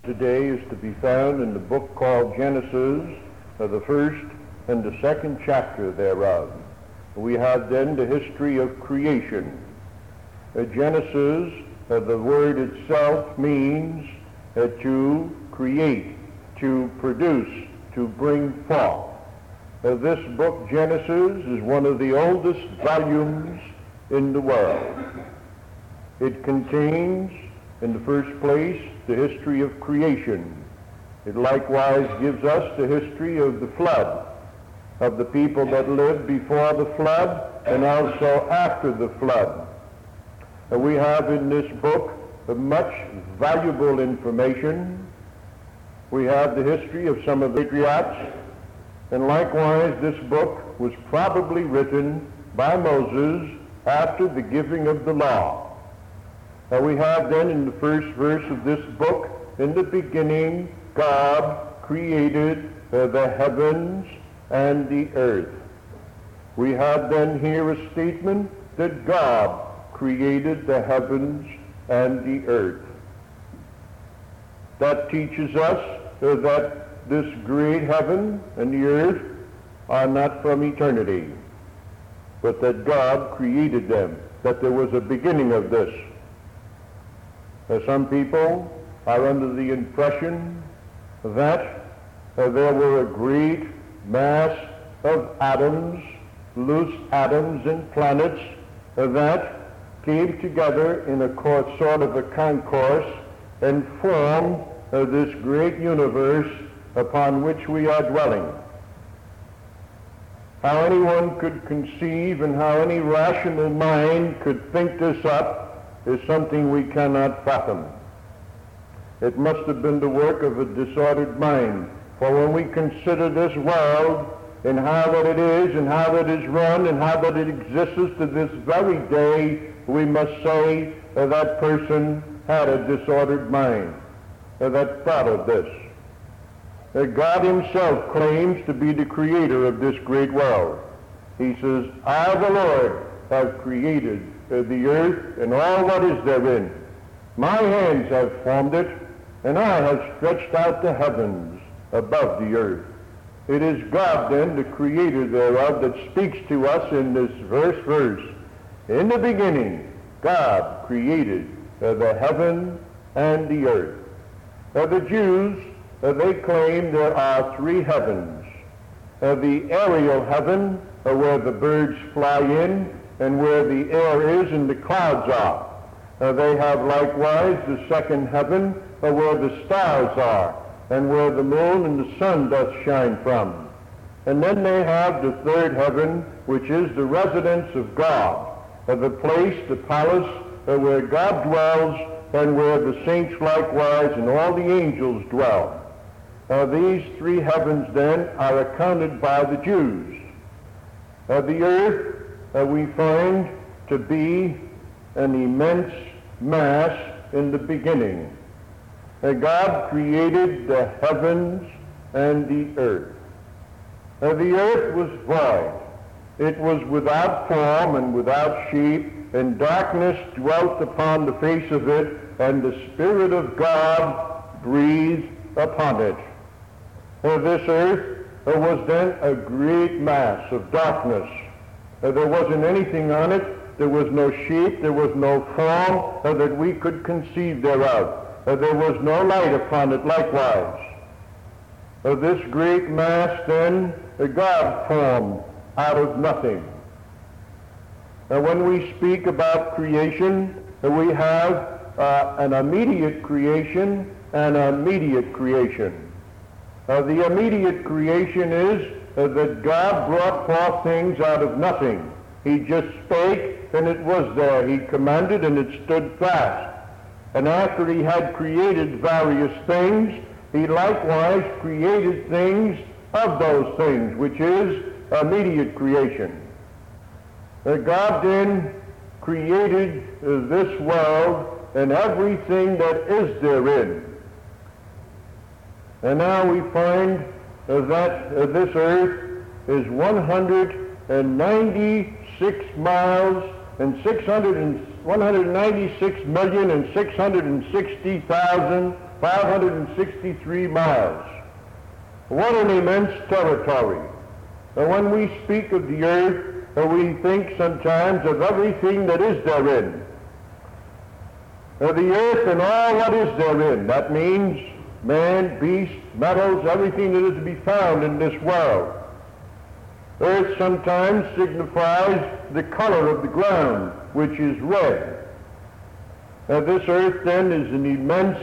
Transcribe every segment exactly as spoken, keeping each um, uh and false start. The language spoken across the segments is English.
today is to be found in the book called Genesis, uh, the first and the second chapter thereof. We have then the history of creation. Uh, Genesis, uh, the word itself means uh, to create, to produce, to bring forth. Uh, this book, Genesis, is one of the oldest volumes in the world. It contains, in the first place, the history of creation. It likewise gives us the history of the flood, of the people that lived before the flood and also after the flood. And we have in this book much valuable information. We have the history of some of the patriarchs, and likewise this book was probably written by Moses after the giving of the law. Now we have then in the first verse of this book, in the beginning, God created uh, the heavens and the earth. We have then here a statement that God created the heavens and the earth. That teaches us uh, that this great heaven and the earth are not from eternity, but that God created them, that there was a beginning of this. Uh, some people are under the impression that uh, there were a great mass of atoms, loose atoms and planets uh, that came together in a course, sort of a concourse and formed uh, this great universe upon which we are dwelling. How anyone could conceive and how any rational mind could think this up is something we cannot fathom. It must have been the work of a disordered mind. For when we consider this world and how that it is and how that it is run and how that it exists to this very day, we must say that that person had a disordered mind that thought of this. That God himself claims to be the creator of this great world. He says, I, the Lord, have created uh, the earth and all that is therein. My hands have formed it, and I have stretched out the heavens above the earth. It is God, then, the creator thereof, that speaks to us in this verse verse. In the beginning, God created uh, the heaven and the earth. Uh, the Jews, uh, they claim there are three heavens. Uh, the aerial heaven, uh, where the birds fly in, and where the air is and the clouds are. Uh, they have likewise the second heaven, uh, where the stars are, and where the moon and the sun doth shine from. And then they have the third heaven, which is the residence of God, uh, the place, the palace, uh, where God dwells, and where the saints likewise and all the angels dwell. Uh, these three heavens, then, are accounted by the Jews. Uh, the earth uh, we find to be an immense mass in the beginning. Uh, God created the heavens and the earth. Uh, the earth was void. It was without form and without shape, and darkness dwelt upon the face of it, and the Spirit of God breathed upon it. Uh, this earth uh, was then a great mass of darkness. Uh, there wasn't anything on it. There was no shape. There was no form uh, that we could conceive thereof. Uh, there was no light upon it likewise. Uh, this great mass then uh, God formed out of nothing. Uh, when we speak about creation, uh, we have uh, an immediate creation and an immediate creation. Uh, the immediate creation is uh, that God brought forth things out of nothing. He just spake, and it was there. He commanded, and it stood fast. And after he had created various things, he likewise created things of those things, which is immediate creation. Uh, God then created uh, this world and everything that is therein. And now we find uh, that uh, this earth is one hundred ninety-six miles and one hundred ninety-six million and six hundred sixty thousand five hundred sixty-three miles. What an immense territory. And when we speak of the earth, uh, we think sometimes of everything that is therein. Uh, the earth and all what is therein. That means man, beast, metals, everything that is to be found in this world. Earth sometimes signifies the color of the ground, which is red. Now this earth then is an immense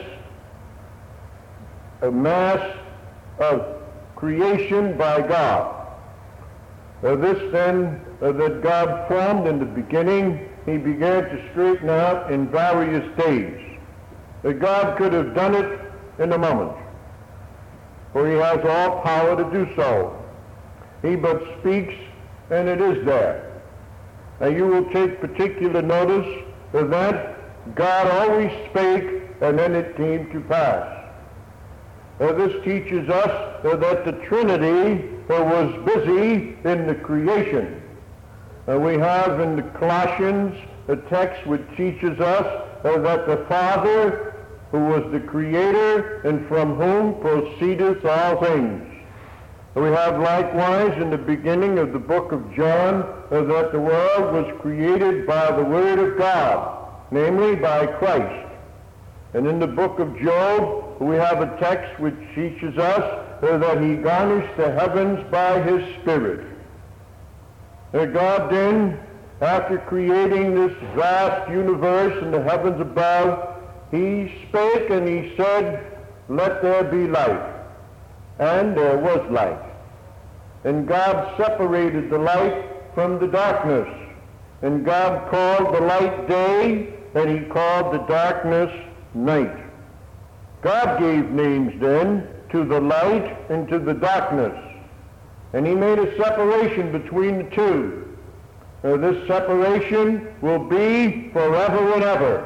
a mass of creation by God. Uh, this then uh, that God formed in the beginning, he began to straighten out in various days. Uh, God could have done it in a moment, for he has all power to do so. He but speaks, and it is there. Now you will take particular notice of that God always spake, and then it came to pass. Uh, this teaches us uh, that the Trinity uh, was busy in the creation. Uh, we have in the Colossians a text which teaches us uh, that the Father, who was the Creator, and from whom proceedeth all things. We have likewise in the beginning of the book of John uh, that the world was created by the Word of God, namely by Christ. And in the book of Job, we have a text which teaches us uh, that he garnished the heavens by his Spirit. Uh, God then, after creating this vast universe and the heavens above, he spake and he said, "Let there be light." And there was light. And God separated the light from the darkness. And God called the light day, and he called the darkness night. God gave names then to the light and to the darkness. And he made a separation between the two. Now, this separation will be forever and ever.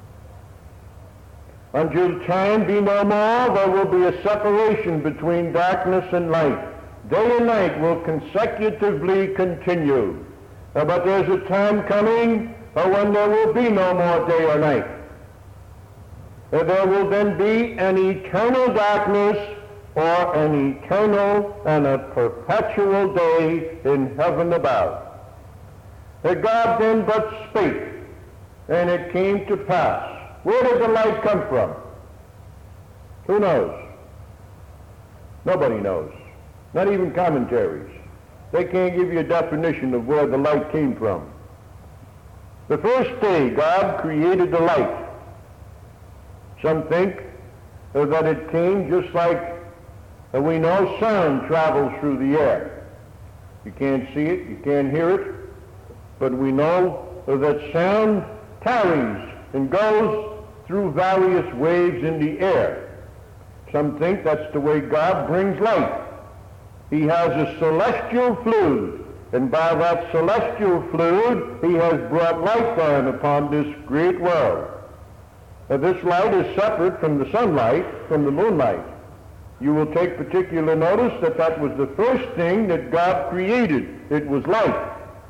Until time be no more, there will be a separation between darkness and light. Day and night will consecutively continue. Uh, but there's a time coming uh, when there will be no more day or night. Uh, there will then be an eternal darkness or an eternal and a perpetual day in heaven above. Uh, God then but spake, and it came to pass. Where did the light come from? Who knows? Nobody knows. Not even commentaries. They can't give you a definition of where the light came from. The first day God created the light. Some think uh, that it came just like uh, we know sound travels through the air. You can't see it, you can't hear it, but we know uh, that sound tarries and goes through various waves in the air. Some think that's the way God brings light. He has a celestial fluid, and by that celestial fluid he has brought light down upon this great world. Now, this light is separate from the sunlight, from the moonlight. You will take particular notice that that was the first thing that God created. It was light.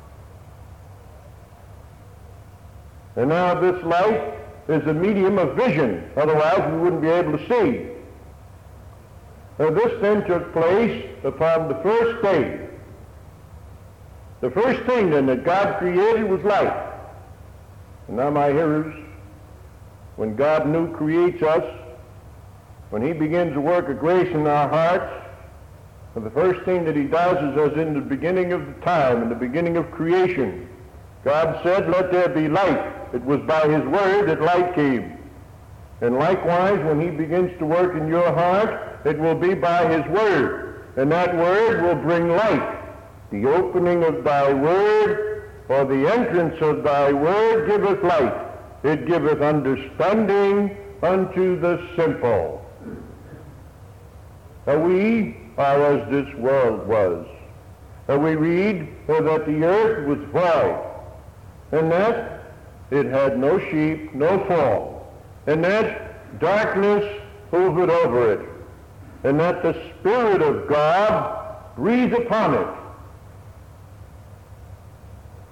And now this light is a medium of vision, otherwise we wouldn't be able to see. Now this then took place upon the first day. The first thing then that God created was light. And now my hearers, when God new creates us, when he begins to work a grace in our hearts, the first thing that he does is as in the beginning of the time, in the beginning of creation, God said, "Let there be light." It was by his word that light came. And likewise, when he begins to work in your heart, it will be by his word. And that word will bring light. The opening of thy word, or the entrance of thy word, giveth light. It giveth understanding unto the simple. Uh, we are as this world was. Uh, we read uh, that the earth was void, and that it had no sheep, no form, and that darkness hovered over it, and that the Spirit of God breathed upon it.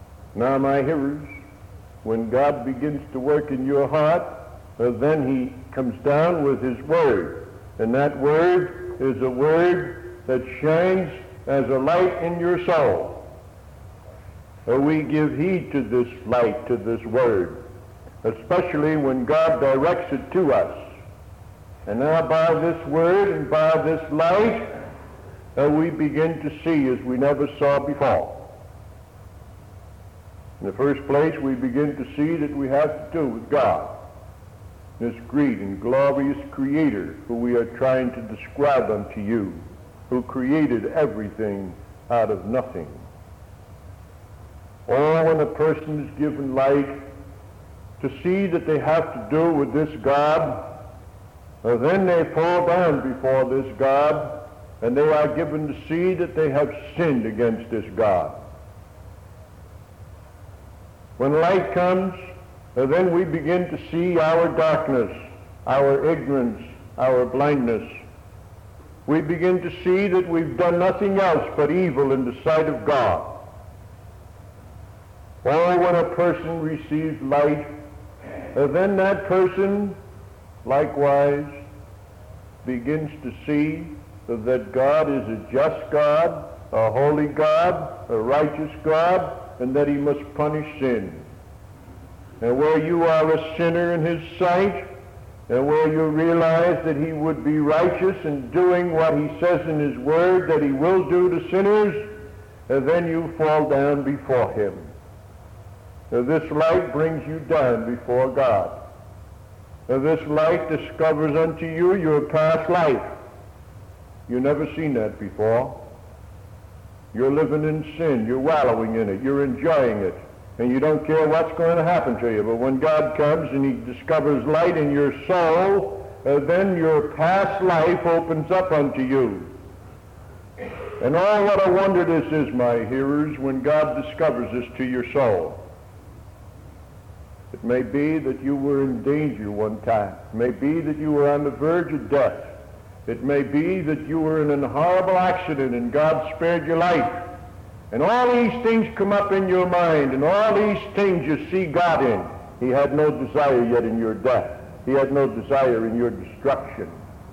Now, my hearers, when God begins to work in your heart, uh, then he comes down with his word. And that word is a word that shines as a light in your soul. So we give heed to this light, to this word, especially when God directs it to us. And now by this word and by this light, uh, we begin to see as we never saw before. In the first place, we begin to see that we have to do with God, this great and glorious Creator who we are trying to describe unto you, who created everything out of nothing. Oh, when a person is given light to see that they have to do with this God, uh, then they fall down before this God, and they are given to see that they have sinned against this God. When light comes, uh, then we begin to see our darkness, our ignorance, our blindness. We begin to see that we've done nothing else but evil in the sight of God. Or when a person receives light, uh, then that person likewise begins to see uh, that God is a just God, a holy God, a righteous God, and that he must punish sin. And where you are a sinner in his sight, and where you realize that he would be righteous in doing what he says in his word that he will do to sinners, and then you fall down before him. Now, this light brings you down before God. Now, this light discovers unto you your past life. You've never seen that before. You're living in sin. You're wallowing in it. You're enjoying it. And you don't care what's going to happen to you. But when God comes and he discovers light in your soul, uh, then your past life opens up unto you. And oh, what a wonder this is, my hearers, when God discovers this to your soul. It may be that you were in danger one time. It may be that you were on the verge of death. It may be that you were in a horrible accident and God spared your life. And all these things come up in your mind, and all these things you see God in. He had no desire yet in your death. He had no desire in your destruction.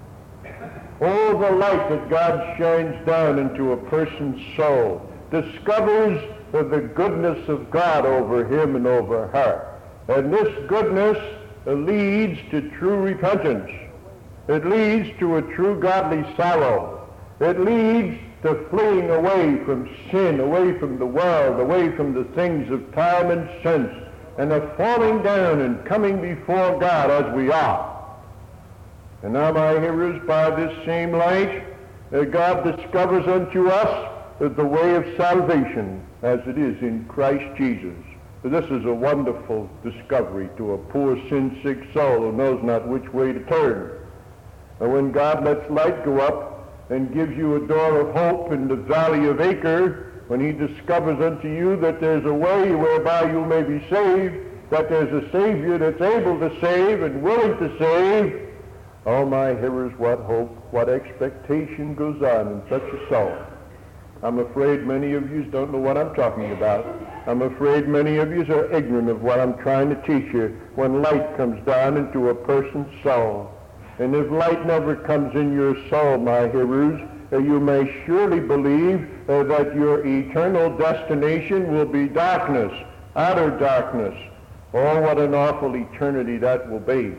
Oh, the light that God shines down into a person's soul discovers the goodness of God over him and over her. And this goodness leads to true repentance. It leads to a true godly sorrow. It leads to fleeing away from sin, away from the world, away from the things of time and sense, and of falling down and coming before God as we are. And now, my hearers, by this same light, uh, God discovers unto us uh, the way of salvation as it is in Christ Jesus. This is a wonderful discovery to a poor sin-sick soul who knows not which way to turn. And when God lets light go up and gives you a door of hope in the valley of Acre, when he discovers unto you that there's a way whereby you may be saved, that there's a Savior that's able to save and willing to save, oh, my hearers, what hope, what expectation goes on in such a soul. I'm afraid many of you don't know what I'm talking about. I'm afraid many of you are ignorant of what I'm trying to teach you when light comes down into a person's soul. And if light never comes in your soul, my hearers, uh, you may surely believe uh, that your eternal destination will be darkness, utter darkness. Oh, what an awful eternity that will be.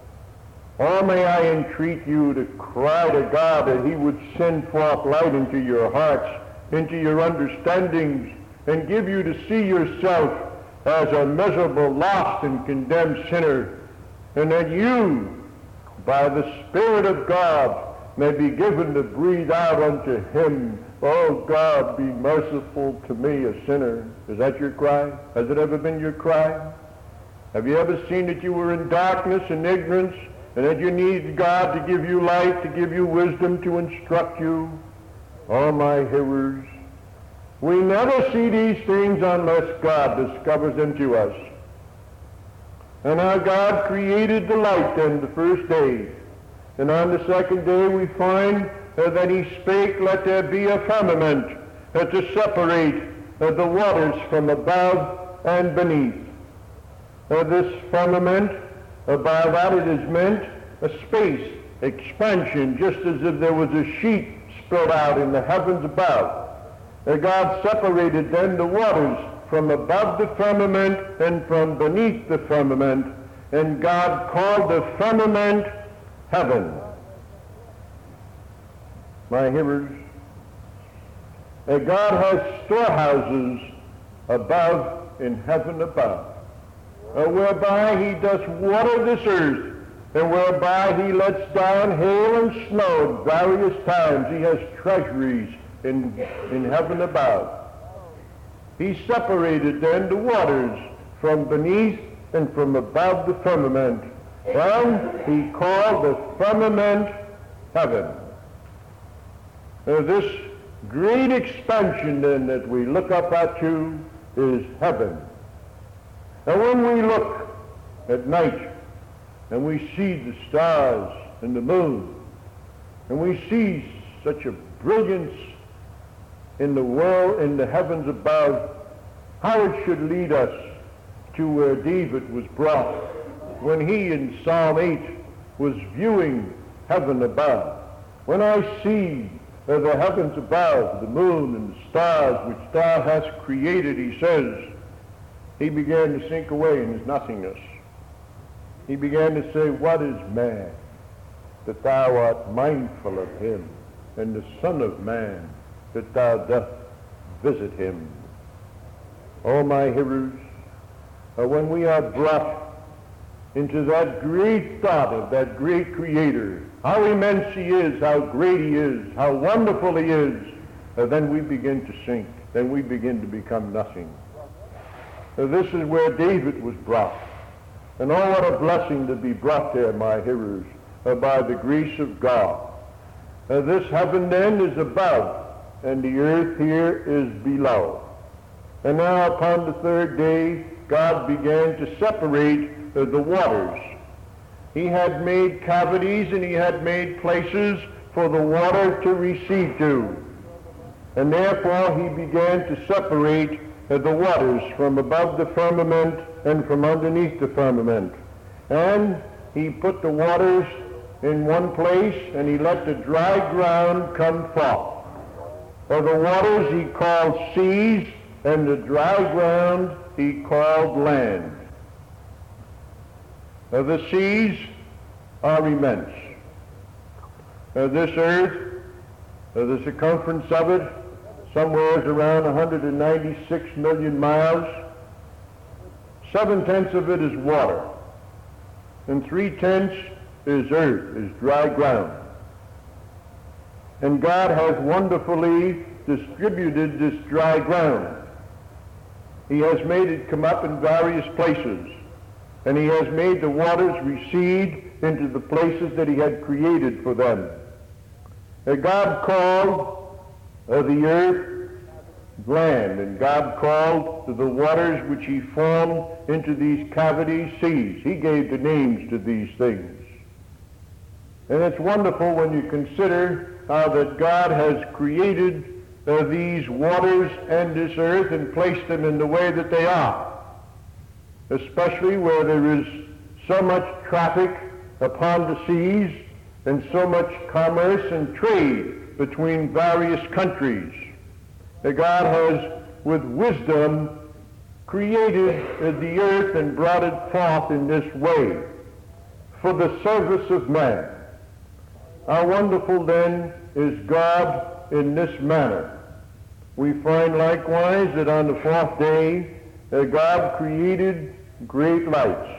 Oh, may I entreat you to cry to God that he would send forth light into your hearts, into your understandings, and give you to see yourself as a miserable, lost, and condemned sinner, and that you, by the Spirit of God, may be given to breathe out unto him, oh God, be merciful to me, a sinner. Is that your cry? Has it ever been your cry? Have you ever seen that you were in darkness and ignorance, and that you needed God to give you light, to give you wisdom, to instruct you? Oh, my hearers, we never see these things unless God discovers them to us. And our God created the light then the first day. And on the second day we find uh, that he spake, let there be a firmament uh, to separate uh, the waters from above and beneath. Uh, this firmament, uh, by that it is meant a space expansion, just as if there was a sheet spread out in the heavens above. And God separated then the waters from above the firmament and from beneath the firmament, and God called the firmament heaven. My hearers, uh, God has storehouses above in heaven above, uh, whereby he does water this earth, and whereby he lets down hail and snow at various times. He has treasuries in, in heaven above. He separated then the waters from beneath and from above the firmament, and he called the firmament heaven. Uh, this great expansion then that we look up at to is heaven. And when we look at night and we see the stars and the moon, and we see such a brilliance in the world, in the heavens above, how it should lead us to where David was brought when he in Psalm eight was viewing heaven above. When I see uh, the heavens above, the moon and the stars which thou hast created, he says, he began to sink away in his nothingness. He began to say, what is man that thou art mindful of him, and the Son of Man that thou dost visit him? Oh, my hearers, uh, when we are brought into that great thought of that great Creator, how immense he is, how great he is, how wonderful he is, uh, then we begin to sink. Then we begin to become nothing. Uh, this is where David was brought. And oh, what a blessing to be brought there, my hearers, uh, by the grace of God. Uh, this heaven then is above, and the earth here is below. And now upon the third day, God began to separate uh, the waters. He had made cavities, and he had made places for the water to recede to. And therefore he began to separate uh, the waters from above the firmament and from underneath the firmament. And he put the waters in one place, and he let the dry ground come forth. For the waters he called seas, and the dry ground he called land. Uh, the seas are immense. Uh, this earth, uh, the circumference of it, somewhere is around one hundred ninety-six million miles. Seven-tenths of it is water, and three-tenths is earth, is dry ground. And God has wonderfully distributed this dry ground. He has made it come up in various places, and he has made the waters recede into the places that he had created for them. And God called uh, the earth land, and God called to the waters which he formed into these cavities seas. He gave the names to these things. And it's wonderful when you consider how that God has created uh, these waters and this earth and placed them in the way that they are, especially where there is so much traffic upon the seas and so much commerce and trade between various countries. Uh, God has, with wisdom, created uh, the earth and brought it forth in this way for the service of man. How wonderful then is God in this manner. We find likewise that on the fourth day uh, God created great lights.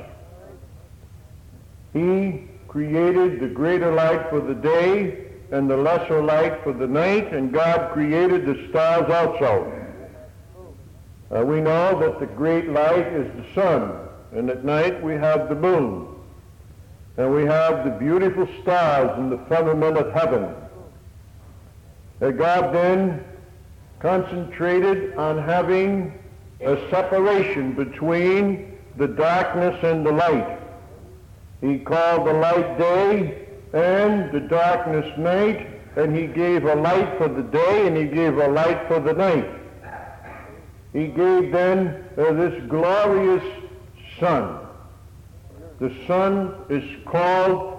He created the greater light for the day and the lesser light for the night, and God created the stars also. Uh, we know that the great light is the sun, and at night we have the moon. And we have the beautiful stars in the firmament of heaven. Uh, God then concentrated on having a separation between the darkness and the light. He called the light day and the darkness night, and he gave a light for the day and he gave a light for the night. He gave then uh, this glorious sun. The sun is called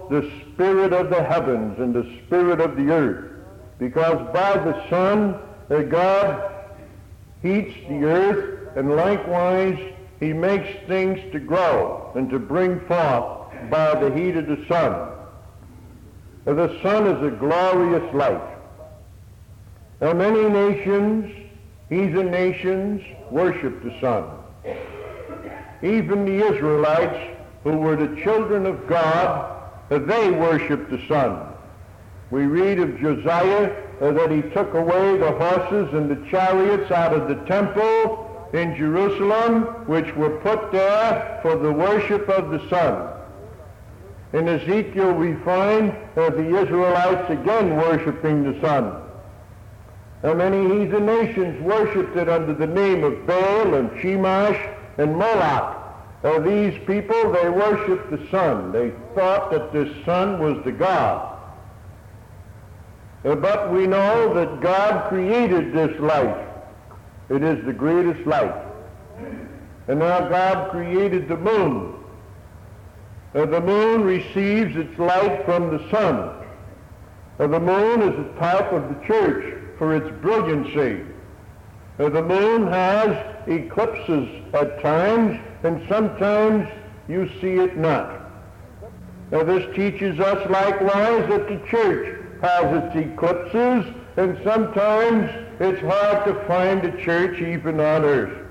the spirit of the heavens and the spirit of the earth, because by the sun uh, God heats the earth, and likewise he makes things to grow and to bring forth by the heat of the sun. Uh, the sun is a glorious light. Now many nations, heathen nations, worship the sun. Even the Israelites, who were the children of God, uh, they worshiped the sun. We read of Josiah uh, that he took away the horses and the chariots out of the temple in Jerusalem, which were put there for the worship of the sun. In Ezekiel we find uh, the Israelites again worshiping the sun. Now many heathen nations worshipped it under the name of Baal and Shemash and Moloch. Uh, these people, they worshipped the sun. They thought that this sun was the God. Uh, but we know that God created this light. It is the greatest light. And now God created the moon. Uh, the moon receives its light from the sun. Uh, the moon is a type of the church for its brilliancy. Uh, the moon has eclipses at times, and sometimes you see it not. Now this teaches us likewise that the church has its eclipses, and sometimes it's hard to find a church even on earth.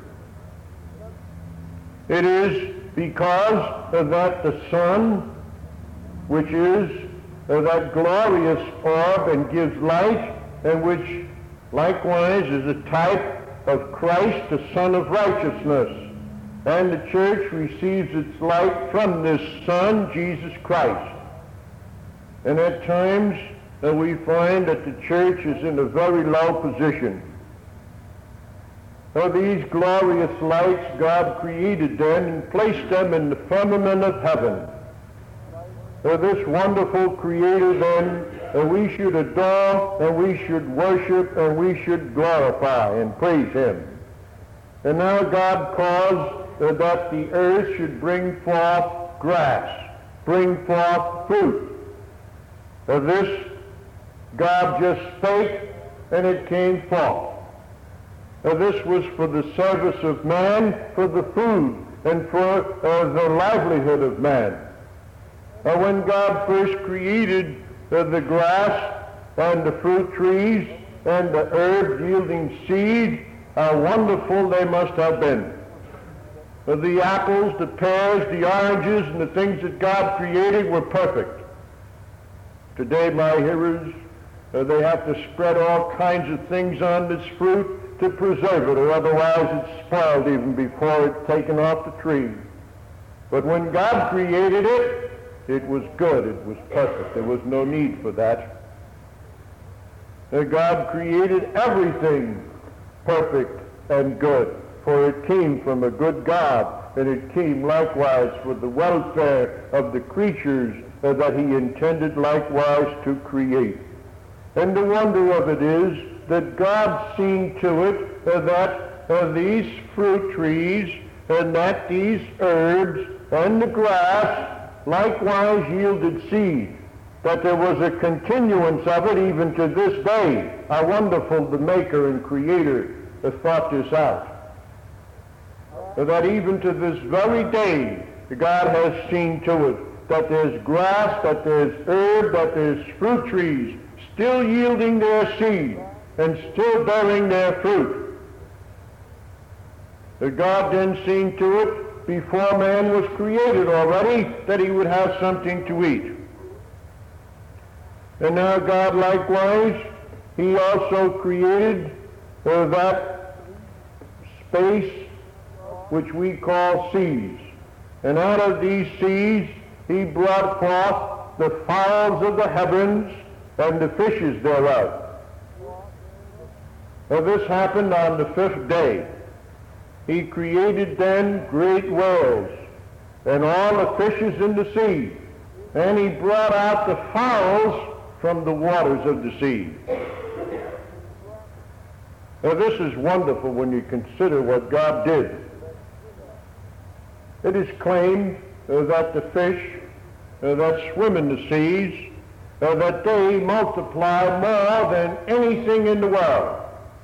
It is because of that the sun, which is uh, that glorious orb and gives light, and which likewise is a type of Christ, the Son of Righteousness. And the church receives its light from this Son, Jesus Christ. And at times uh, we find that the church is in a very low position. Now these glorious lights God created then and placed them in the firmament of heaven. Uh, this wonderful Creator then uh, we should adore, and we should worship, and we should glorify and praise him. And now God caused uh, that the earth should bring forth grass, bring forth fruit. Uh, this God just spake, and it came forth. Uh, this was for the service of man, for the food, and for uh, the livelihood of man. Uh, when God first created uh, the grass and the fruit trees and the herb yielding seed, how wonderful they must have been. Uh, the apples, the pears, the oranges, and the things that God created were perfect. Today, my hearers, uh, they have to spread all kinds of things on this fruit to preserve it, or otherwise it's spoiled even before it's taken off the tree. But when God created it, it was good, it was perfect. There was no need for that. Uh, God created everything perfect and good, for it came from a good God, and it came likewise for the welfare of the creatures uh, that he intended likewise to create. And the wonder of it is that God seen to it uh, that uh, these fruit trees and that these herbs and the grass likewise yielded seed, that there was a continuance of it even to this day. How wonderful the Maker and Creator has thought this out. That even to this very day, God has seen to it that there's grass, that there's herb, that there's fruit trees still yielding their seed and still bearing their fruit. That God then seen to it before man was created already, that he would have something to eat. And now God likewise, he also created uh, that space which we call seas. And out of these seas he brought forth the fowls of the heavens and the fishes thereof. Now this happened on the fifth day. He created then great whales and all the fishes in the sea, and he brought out the fowls from the waters of the sea. Now this is wonderful when you consider what God did. It is claimed uh, that the fish uh, that swim in the seas, uh, that they multiply more than anything in the world.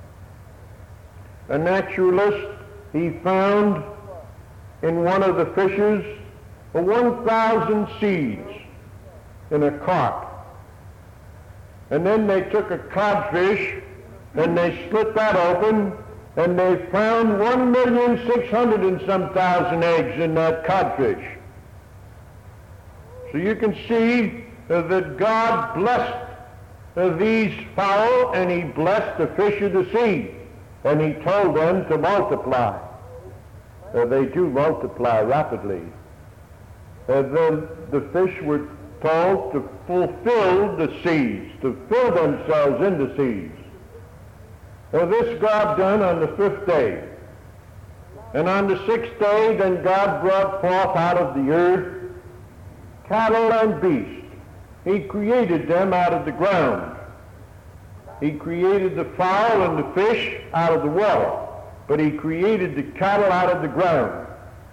A naturalist, he found in one of the fishes uh, one thousand seeds in a carp. And then they took a codfish and they split that open, and they found one million six hundred and some thousand eggs in that codfish. So you can see uh, that God blessed uh, these fowl, and he blessed the fish of the sea, and he told them to multiply. Uh, they do multiply rapidly. Uh, the, the fish were told to fulfill the seas, to fill themselves in the seas. Now this God done on the fifth day. And on the sixth day, then God brought forth out of the earth cattle and beasts. He created them out of the ground. He created the fowl and the fish out of the water, but he created the cattle out of the ground.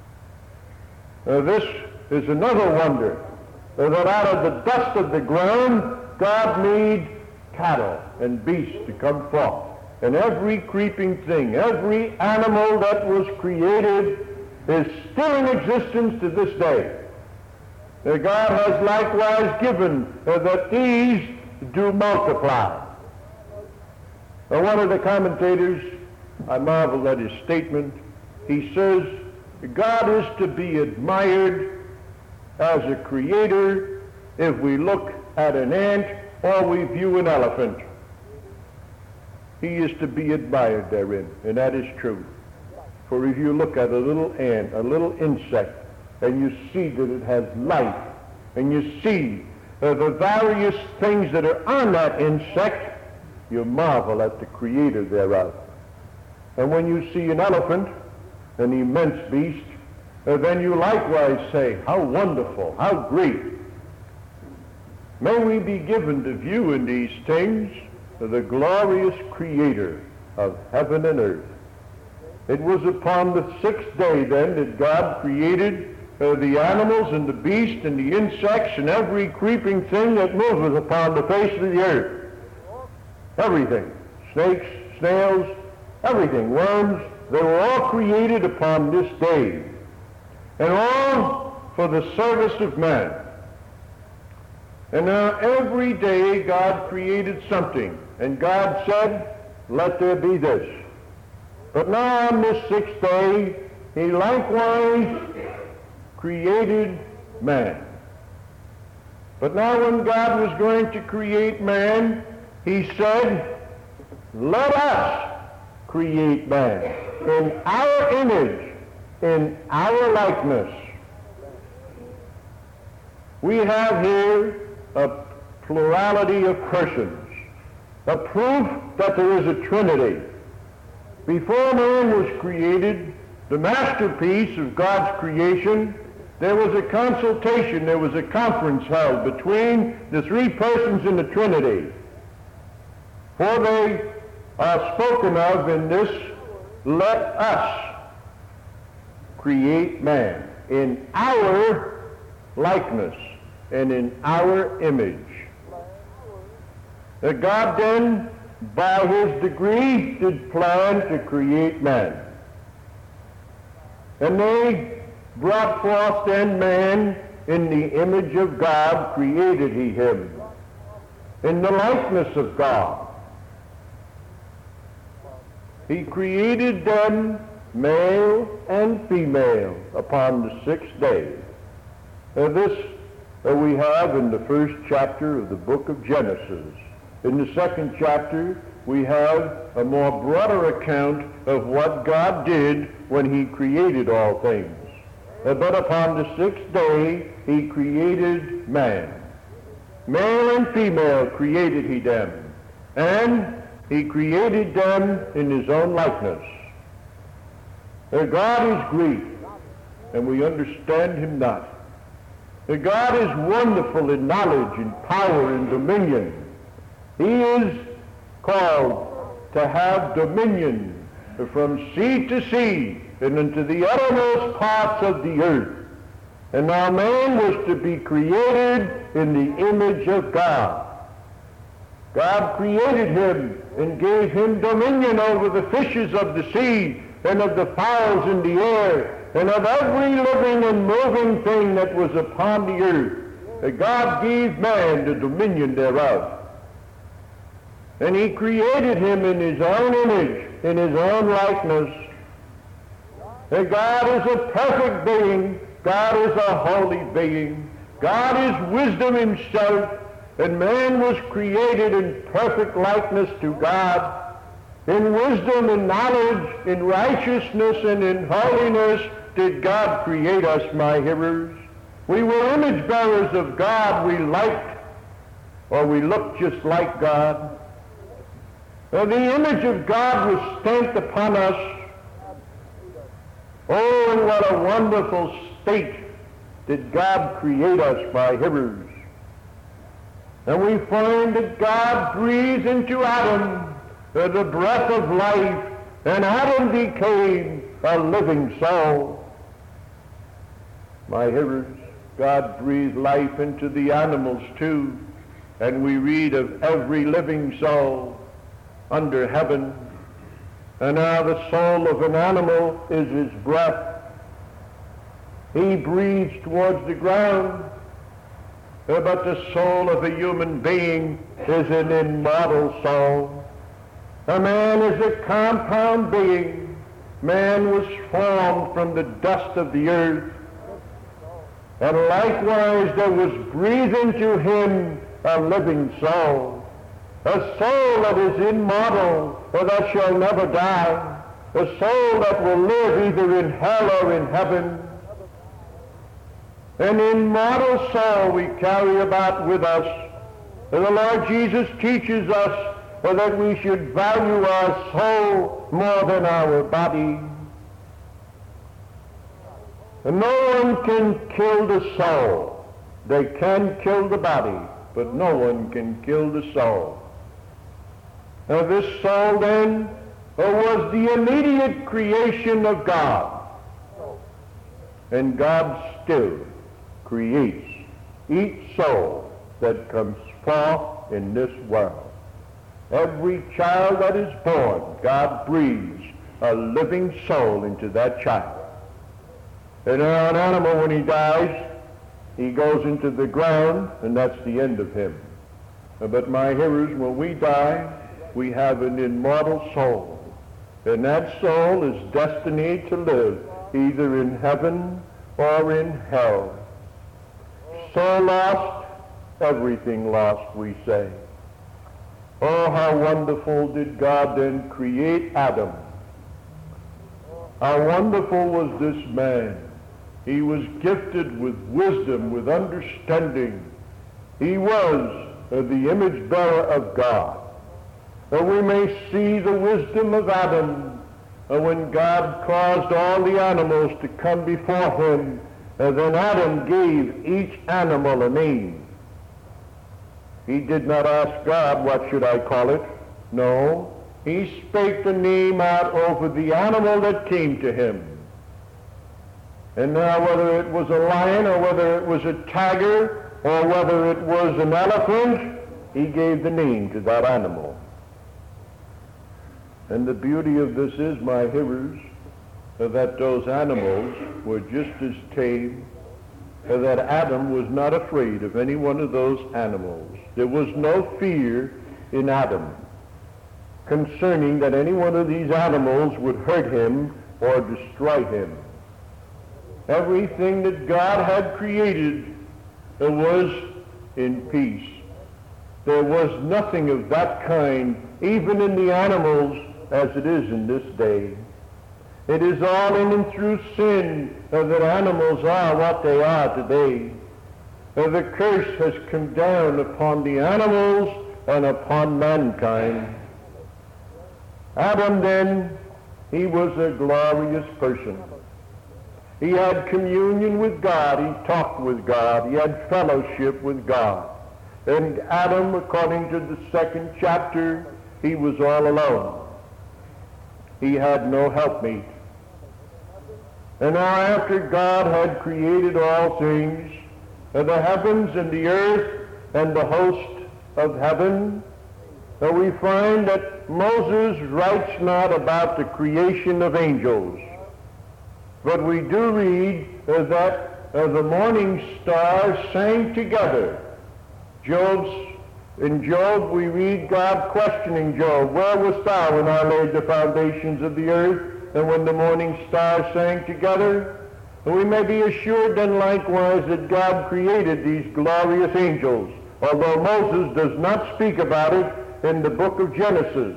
Now this is another wonder, that out of the dust of the ground, God made cattle and beasts to come forth. And every creeping thing, every animal that was created is still in existence to this day. Uh, God has likewise given uh, that these do multiply. Now, one of the commentators, I marvel at his statement, he says, God is to be admired as a creator if we look at an ant or we view an elephant. He is to be admired therein, and that is true. For if you look at a little ant, a little insect, and you see that it has life, and you see uh, the various things that are on that insect, you marvel at the creator thereof. And when you see an elephant, an immense beast, uh, then you likewise say, how wonderful, how great. May we be given to view in these things the glorious creator of heaven and earth. It was upon the sixth day then that God created uh, the animals and the beasts and the insects and every creeping thing that moveth upon the face of the earth. Everything. Snakes, snails, everything, worms, they were all created upon this day. And all for the service of man. And now every day God created something. And God said, let there be this. But now on this sixth day, he likewise created man. But now when God was going to create man, he said, let us create man in our image, in our likeness. We have here a plurality of persons, a proof that there is a Trinity. Before man was created, the masterpiece of God's creation, there was a consultation, there was a conference held between the three persons in the Trinity. For they are spoken of in this, let us create man in our likeness and in our image. That God then, by his degree, did plan to create man. And they brought forth then man in the image of God, created he him, in the likeness of God. He created them male and female upon the sixth day. And this uh, we have in the first chapter of the book of Genesis. In the second chapter, we have a more broader account of what God did when he created all things. Uh, but upon the sixth day, he created man. Male and female created he them, and he created them in his own likeness. Uh, God is great, and we understand him not. Uh, God is wonderful in knowledge and power and dominion. He is called to have dominion from sea to sea and into the uttermost parts of the earth. And now man was to be created in the image of God. God created him and gave him dominion over the fishes of the sea and of the fowls in the air and of every living and moving thing that was upon the earth. And God gave man the dominion thereof. And he created him in his own image, in his own likeness. And God is a perfect being. God is a holy being. God is wisdom himself. And man was created in perfect likeness to God. In wisdom and knowledge, in righteousness and in holiness did God create us, my hearers. We were image bearers of God. We liked, or we looked just like God. And the image of God was stamped upon us. Oh, and what a wonderful state did God create us, my hearers. And we find that God breathed into Adam uh, the breath of life, and Adam became a living soul. My hearers, God breathed life into the animals too, and we read of every living soul under heaven. And now the soul of an animal is his breath. He breathes towards the ground, but the soul of a human being is an immortal soul. A man is a compound being. Man was formed from the dust of the earth. And likewise there was breathed into him a living soul. A soul that is immortal, or that shall never die. A soul that will live either in hell or in heaven. An immortal soul we carry about with us. And the Lord Jesus teaches us that we should value our soul more than our body. And no one can kill the soul. They can kill the body, but no one can kill the soul. Now this soul then was the immediate creation of God. And God still creates each soul that comes forth in this world. Every child that is born, God breathes a living soul into that child. And an animal, when he dies, he goes into the ground, and that's the end of him. But my hearers, when we die, we have an immortal soul. And that soul is destined to live either in heaven or in hell. Soul lost, everything lost, we say. Oh, how wonderful did God then create Adam. How wonderful was this man. He was gifted with wisdom, with understanding. He was uh, the image bearer of God. And we may see the wisdom of Adam uh, when God caused all the animals to come before him. And then Adam gave each animal a name. He did not ask God, what should I call it? No. He spake the name out over the animal that came to him. And now whether it was a lion or whether it was a tiger or whether it was an elephant, he gave the name to that animal. And the beauty of this is, my hearers, that those animals were just as tame, that Adam was not afraid of any one of those animals. There was no fear in Adam concerning that any one of these animals would hurt him or destroy him. Everything that God had created was in peace. There was nothing of that kind, even in the animals, as it is in this day. It is all in and through sin uh, that animals are what they are today. Uh, the curse has come down upon the animals and upon mankind. Adam then, he was a glorious person. He had communion with God. He talked with God. He had fellowship with God. And Adam, according to the second chapter, he was all alone. He had no helpmeet. And now after God had created all things, the heavens and the earth and the host of heaven, uh, we find that Moses writes not about the creation of angels, but we do read uh, that uh, the morning stars sang together. Job's, in Job we read God questioning Job, "Where wast thou when I laid the foundations of the earth, and when the morning stars sang together?" And we may be assured then likewise that God created these glorious angels, although Moses does not speak about it in the book of Genesis.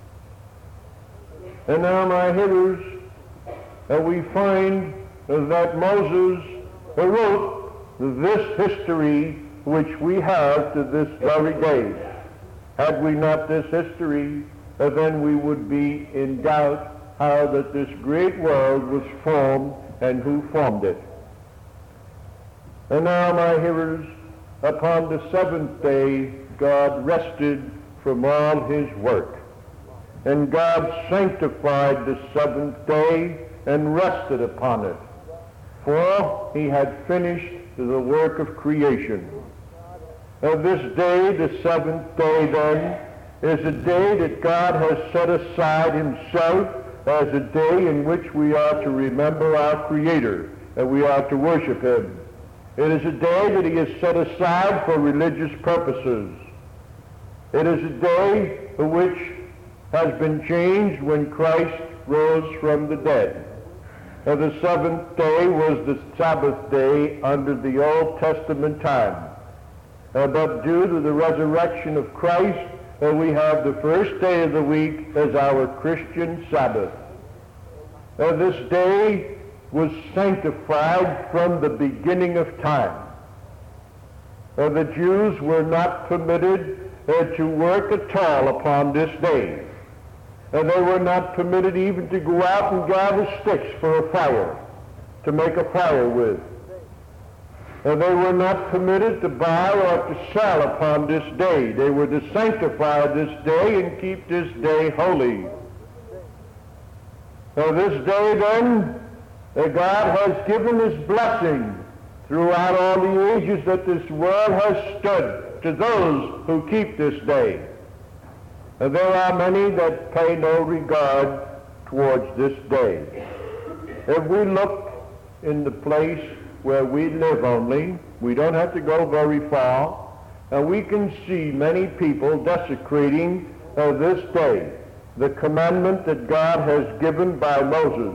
And now, my hearers, uh, we find uh, that Moses uh, wrote this history which we have to this very day. Had we not this history, uh, then we would be in doubt how that this great world was formed and who formed it. And now, my hearers, upon the seventh day God rested from all his work. And God sanctified the seventh day and rested upon it, for he had finished the work of creation. Now this day, the seventh day then, is a day that God has set aside himself as a day in which we are to remember our Creator, and we are to worship him. It is a day that he has set aside for religious purposes. It is a day which has been changed when Christ rose from the dead. Now, the seventh day was the Sabbath day under the Old Testament time. Uh, but due to the resurrection of Christ, uh, we have the first day of the week as our Christian Sabbath. Uh, this day was sanctified from the beginning of time. Uh, the Jews were not permitted uh, to work at all upon this day. And they were not permitted even to go out and gather sticks for a fire, to make a fire with. And they were not permitted to buy or to sell upon this day. They were to sanctify this day and keep this day holy. So this day then, that God has given his blessing throughout all the ages that this world has stood to those who keep this day. And there are many that pay no regard towards this day. If we look in the place where we live only, we don't have to go very far, and we can see many people desecrating uh, this day, the commandment that God has given by Moses.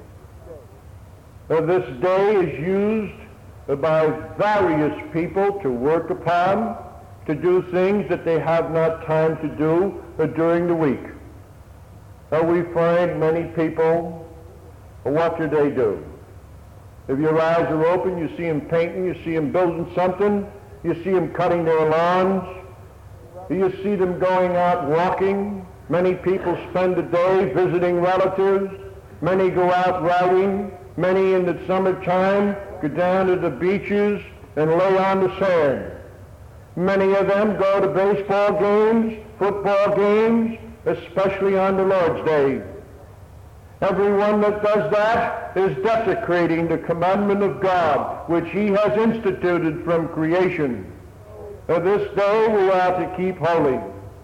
Uh, this day is used uh, by various people to work upon, to do things that they have not time to do uh, during the week. Uh, we find many people, uh, what do they do? If your eyes are open, you see them painting, you see them building something, you see them cutting their lawns, you see them going out walking. Many people spend the day visiting relatives. Many go out riding. Many in the summertime go down to the beaches and lay on the sand. Many of them go to baseball games, football games, especially on the Lord's Day. Everyone that does that is desecrating the commandment of God, which he has instituted from creation. Uh, this day we are to keep holy.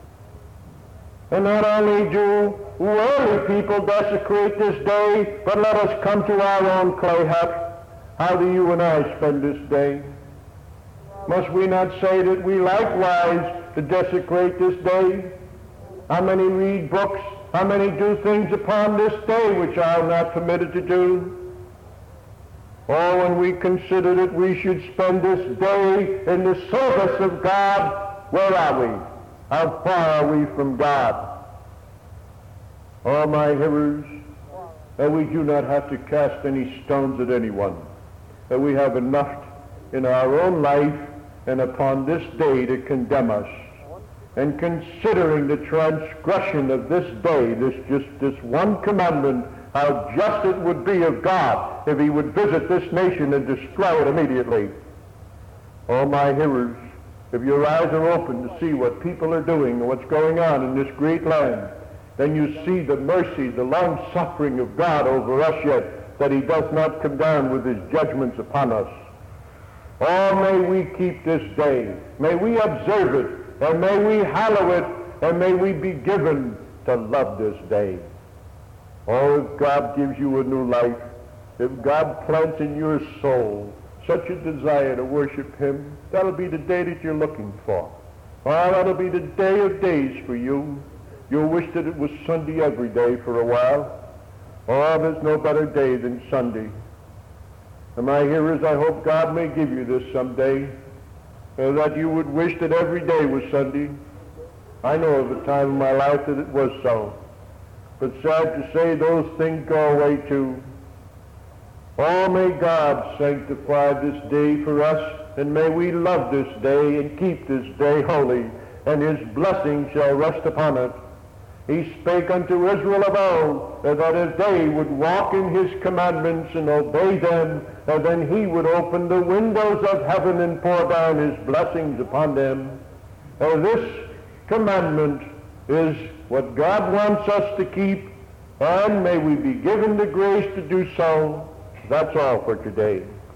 And not only do worldly people desecrate this day, but let us come to our own clay hut. How do you and I spend this day? Must we not say that we likewise to desecrate this day? How many read books? How many do things upon this day which I am not permitted to do? Or when we consider that we should spend this day in the service of God, where are we? How far are we from God? Oh, my hearers, that we do not have to cast any stones at anyone, that we have enough in our own life and upon this day to condemn us. And considering the transgression of this day, this just this one commandment, how just it would be of God if he would visit this nation and destroy it immediately. Oh, my hearers, if your eyes are open to see what people are doing and what's going on in this great land, then you see the mercy, the long-suffering of God over us yet, that he does not come down with his judgments upon us. Oh, may we keep this day. May we observe it, and may we hallow it, and may we be given to love this day. Oh, if God gives you a new life, if God plants in your soul such a desire to worship him, that'll be the day that you're looking for. Oh, that'll be the day of days for you. You'll wish that it was Sunday every day for a while. Oh, there's no better day than Sunday. And my hearers, I hope God may give you this someday, uh, that you would wish that every day was Sunday. I know of a time in my life that it was so. But sad to say, those things go away too. Oh, may God sanctify this day for us, and may we love this day and keep this day holy, and his blessing shall rest upon it. He spake unto Israel of old, that as they would walk in his commandments and obey them, and then he would open the windows of heaven and pour down his blessings upon them. And this commandment is what God wants us to keep, and may we be given the grace to do so. That's all for today.